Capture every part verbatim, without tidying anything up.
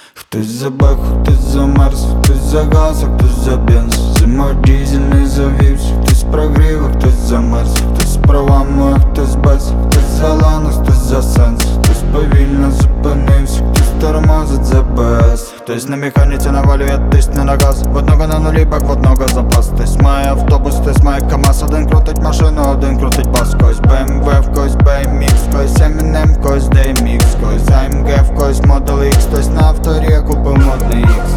Хтось за беху, хтось за мерз, хтось за газ, а хтось за бенз. Зимою дізель не завівся, хтось прогрів, а хтось замерз. Хтось з правами, а хтось без, хтось за лану, хтось за сенс. Хтось повільно зупинився, хтось тормозить за без. Хтось на механіці навалює, тисне на газ. В одного на нулі, бак, в одного запас. Хтось має автобус, хтось має КамАЗ. Один крутить машину, один крутить бас. Когось БМВ, в когось бі ем ікс, в когось Eminem, в когось ді ем ікс, в когось ей ем джі, в когось Model X. Хтось на авторі купив модний ікс.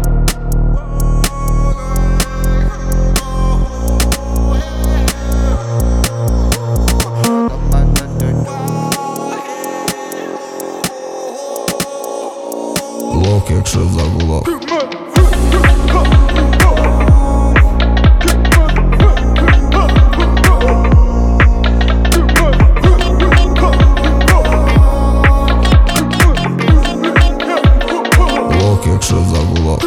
Лок, якщо загулок. Лок, якщо загулок.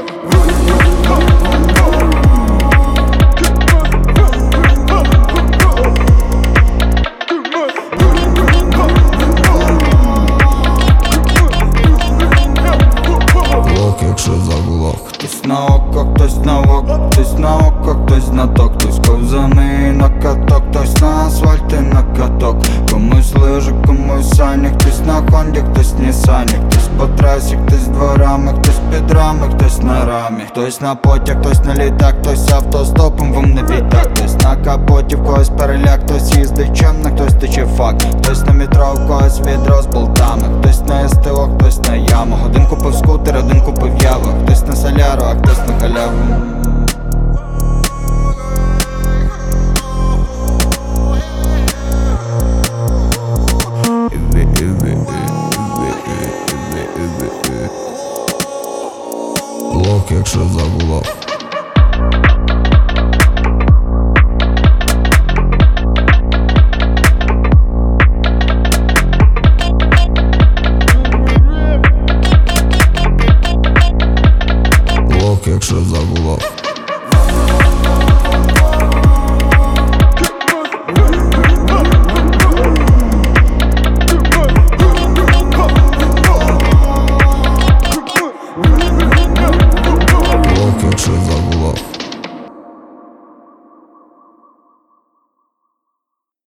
Якщо загулок. Хтось на око, хтось на око, хтось на око, хтось на ток. Хтось ковзани на каток, хтось на асфальті на каток. Комусь лижи, комусь сані, хтось на хонді, хтось нісані. Хтось по трасі, хтось дворами, хтось під рами, хтось на рамі. Хтось на потяг, хтось на літак, хтось автостопом, вам не відтак. Хтось на капоті, в когось переляк, хтось їздить чемно, хтось тече фак. Хтось на метро, в когось відро з болтами. Хтось на СТО, хтось на ямах. Один купив скутер, один купив яву. Хтось на соляру, а хтось на халяву. Лок, якщо загулок.